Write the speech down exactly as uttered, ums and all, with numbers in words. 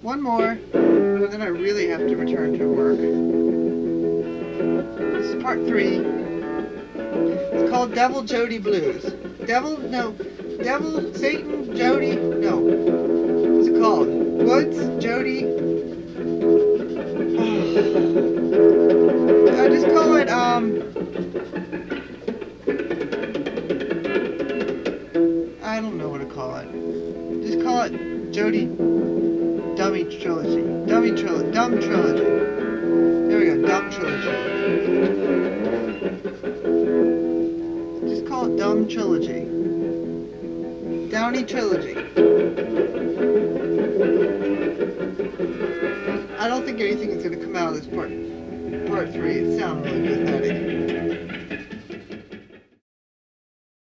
One more, and then I really have to return to work. This is part three. It's called Devil Jody Blues. Devil, no. Devil, Satan, Jody, no. What's it called? Woods, Jody. I just call it, um... I don't know what to call it. Just call it Jody Dummy Trilogy. Dummy Trilogy. Dumb Trilogy. There we go. Dumb Trilogy. Just call it Dumb Trilogy. Downey Trilogy. I don't think anything is going to come out of this part, part three. It sounds really pathetic.